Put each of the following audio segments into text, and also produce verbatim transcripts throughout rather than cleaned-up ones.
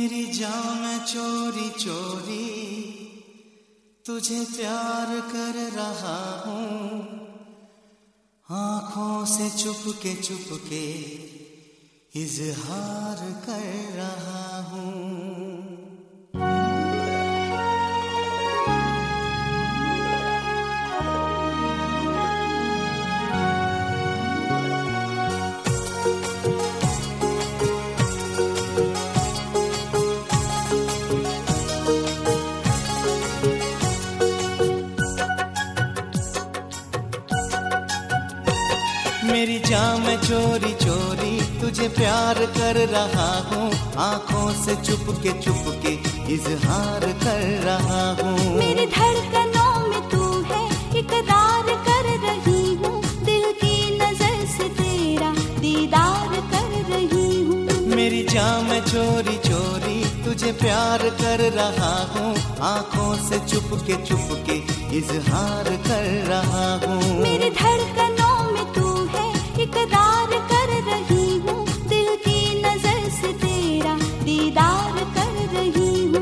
मेरी जान मैं चोरी चोरी तुझे प्यार कर रहा हूँ, आँखों से चुपके चुपके इजहार कर रहा हूँ। मेरी जान मैं चोरी चोरी तुझे प्यार कर रहा हूँ, आँखों से चुपके चुपके इजहार कर रहा हूँ। मेरी धड़कनों में तू है, इकरार कर रही हूँ, दिल की नजर से तेरा दीदार कर रही हूँ। मेरी जान मैं चोरी चोरी तुझे प्यार कर रहा हूँ, आँखों से चुपके चुपके इजहार कर रहा हूँ। मेरी धड़कनों में तू है, इकरार कर रही हूँ, दिल की नजर से तेरा दीदार कर रही हूँ।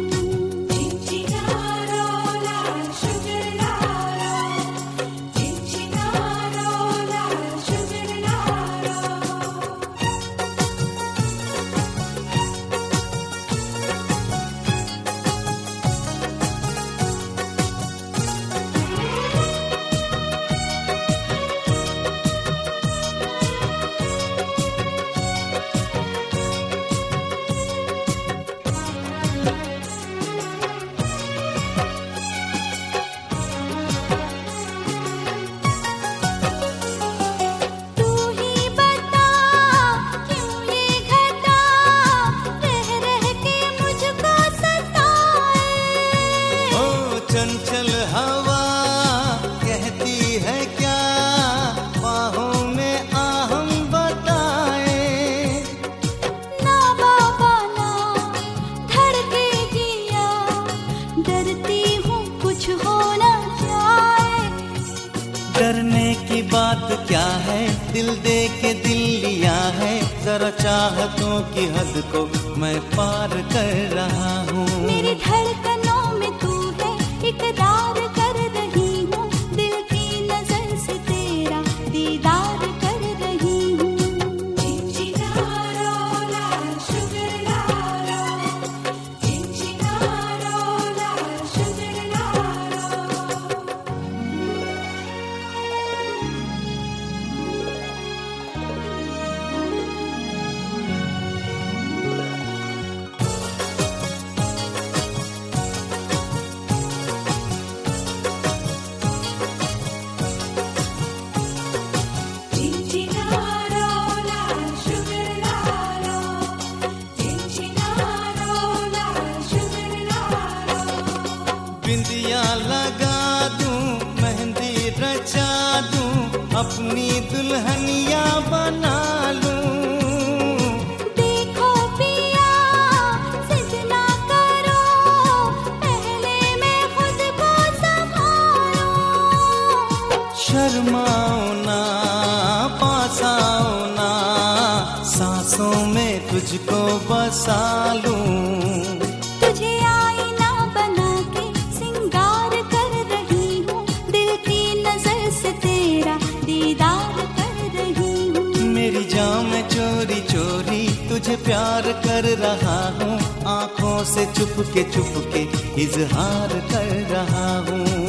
चंचल हवा कहती है क्या, बाहों में आहम बताए। ना बाबा ना धड़के जिया, डरती हूँ कुछ हो ना जाए। डरने की बात क्या है, दिल दे के दिल लिया है, जरा चाहतों की हद को मैं पार कर रहा हूँ। मेरी धड़कनों में तू है, इकरार कर रही हूँ, दिल की नजर से तेरा दीदार कर रही हूँ। बिंदिया लगा दूं, मेहंदी रचा दूं, अपनी दुल्हनिया बना लूं। देखो पिया जिद ना करो, पहले मैं खुद को संभालूं। शर्माओ ना, पास आओ ना, सांसों में तुझको बसा लूं। तुझे आईना बना के सिंगार कर रही हूँ, दिल की नजर से तेरा दीदार कर रही हूँ। मेरी जान मैं चोरी चोरी तुझे प्यार कर रहा हूँ, आँखों से चुपके चुपके इजहार कर रहा हूँ।